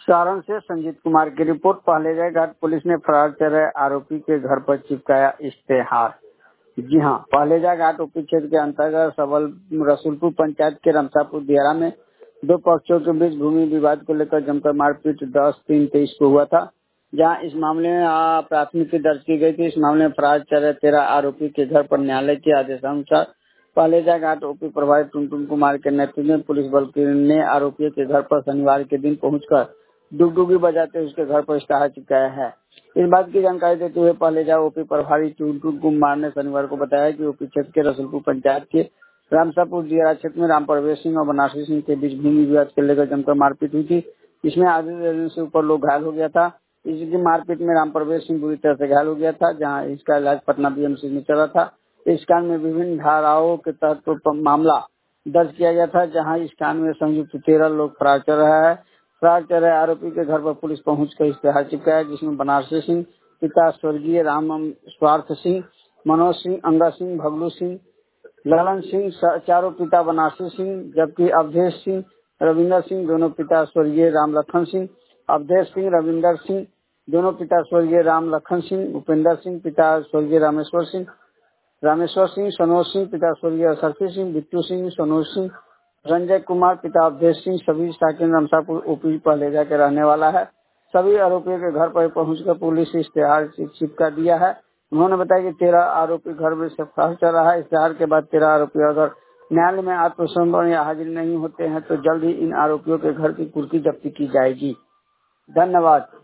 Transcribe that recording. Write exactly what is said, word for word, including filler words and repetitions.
सारण से संजीत कुमार की report. Pahleja Ghat police ने फरार चल रहे आरोपी के घर पर चिपकाया इश्तेहार। जी हां, पहलेजा घाट ओपी क्षेत्र के अंतर्गत सबल रसूलपुर पंचायत के रमसापुर दियारा में दो पक्षों के बीच भूमि विवाद को लेकर जमकर मारपीट दस तीन तेईस को हुआ था, जहां इस मामले में प्राथमिकी दर्ज की गई थी। इस मामले में फरार चल रहे तेरह आरोपी के घर पर न्यायालय के आदेशानुसार पहलेजा घाट ओपी प्रभारी टुनटुन कुमार के नेतृत्व में पुलिस बल ने आरोपियों के घर पर शनिवार के दिन पहुंचकर डुगडुगी बजाते उसके घर पर इश्तेहार चिपकाया है। इस बात की जानकारी देते हुए पहलेजा ओपी प्रभारी टुनटुन कुमार ने शनिवार को बताया कि ओपी क्षेत्र के रसूलपुर पंचायत के रामसापुर दियारा क्षेत्र में राम प्रवेश सिंह और बनारसी सिंह के बीच भूमि विवाद को लेकर जमकर मारपीट हुई थी। इसमें आधे दर्जन से ऊपर लोग घायल हो गया था। इसकी मारपीट में राम प्रवेश सिंह बुरी तरह से घायल हो गया था, जहां इसका इलाज पटना बीएमसी में चला था। इस कांड में विभिन्न धाराओं के तहत मामला दर्ज किया गया था, जहां इस कांड में संयुक्त तेरह लोग फरार चल रहा है। फरार चल रहे आरोपी के घर पर पुलिस पहुंचकर इश्तेहार चिपकाया, जिसमें बनारसी सिंह पिता स्वर्गीय राम स्वार्थ सिंह, मनोज सिंह, अंगा सिंह, भगलू सिंह, ललन सिंह चारों पिता बनारसी सिंह, जबकि अवधेश सिंह, रविंदर सिंह दोनों पिता स्वर्गीय राम लखन सिंह, अवधेश सिंह, रविंदर सिंह दोनों पिता स्वर्गीय राम लखन सिंह, उपेंद्र सिंह पिता स्वर्गीय रामेश्वर सिंह, रामेश्वर सिंह, सनोज सिंह पिता स्वर्गीय सरफी सिंह, बिट्टू सिंह, सनोज सिंह, संजय कुमार पिता अवधेश सिंह, सभी साकिन रमसापुर ओपी पहलेजा के रहने वाला है। सभी आरोपियों के घर पर पहुंचकर पुलिस इश्तेहार चिपका दिया है। उन्होंने बताया कि तेरह आरोपी घर में से फरार चल रहा है। इश्तेहार के बाद तेरह आरोपी अगर न्यायालय में आत्मसमर्पण या हाजिर नहीं होते हैं तो जल्द ही इन आरोपियों के घर की कुर्की जब्ती की जाएगी। धन्यवाद।